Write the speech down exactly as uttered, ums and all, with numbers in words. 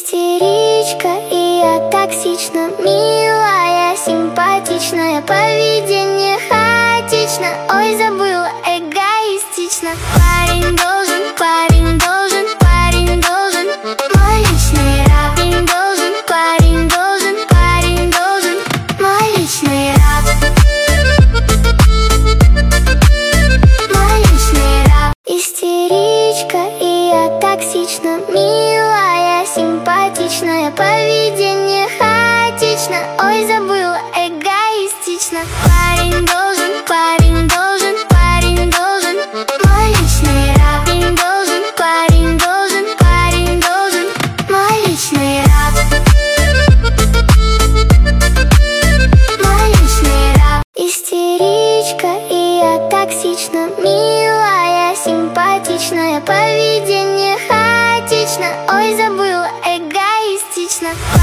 Истеричка, и я токсична. Милая, симпатичная, поведение хаотично. Ой, забыла, эгоистично. Парень должен, парень должен, парень должен. Мой личный раб. Парень должен, парень должен, парень должен. Мой личный раб. Мой личный раб. Истеричка, и я токсична. Милая, симпатичная, поведение хаотично. Ой, забыла, эгоистично. Парень должен, парень должен, парень должен. Мой личный раб. Парень должен, парень должен, парень должен. Мой личный раб. Мой личный раб. Истеричка, и я токсична. Милая, симпатичная, поведение хаотично. Ой, забыла, эгоистично.